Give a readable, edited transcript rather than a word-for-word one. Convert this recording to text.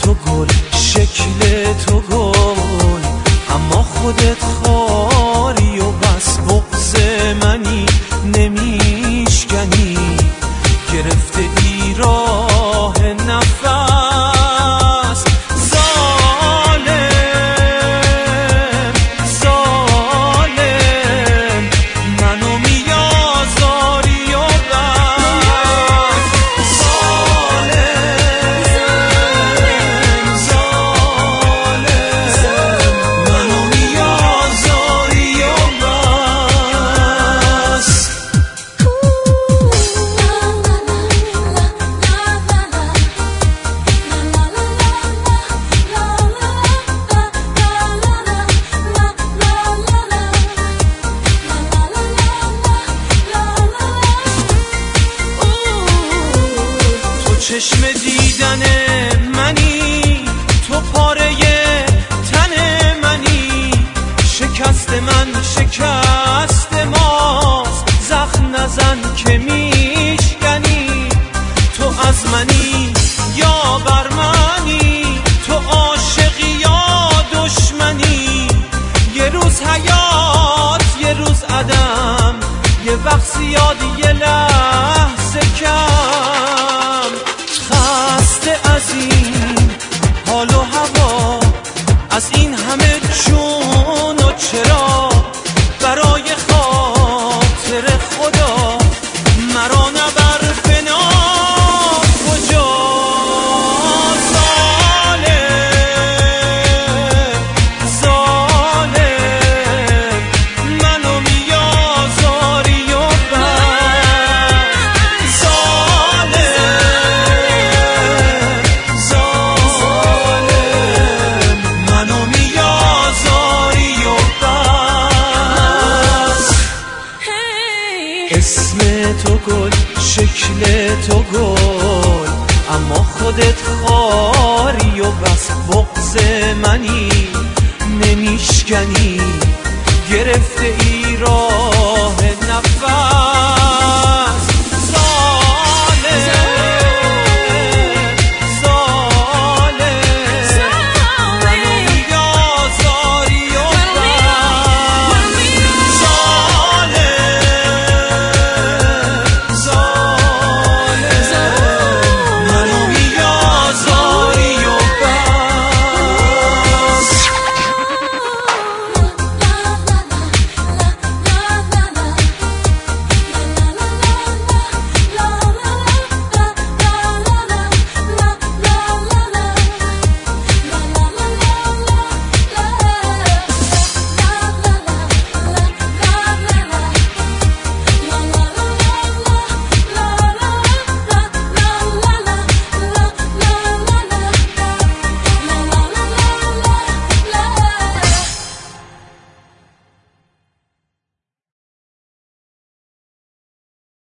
تو گل، شکل تو گل، اما خودت خاری و بس بغض منی نمیشکنی. گرفته ای راه نفس، ظالم ظالم، منو میازاری و بس. ظالم ظالم، منو میازاری و بس. چشم دیدن منی، تو پاره تن منی، شکست من شکست ماست، زخم نزن که میشکنی. تو از منی یا بر منی، تو عاشقی یا دشمنی. یه روز حیات یه روز عدم، یه وقت زیاد یه لحظه کم. خسته از این حال و هوا، از این همه چون و چرا، برای خاطر خدا مرا نبر فنا کجا. ظالم ظالم، منو میازاری و بس. ظالم منو میازاری و بس. اسم تو گل، شکل تو گل، اما خودت خاری و بس بغض منی نمیشکنی. گرفته ای راه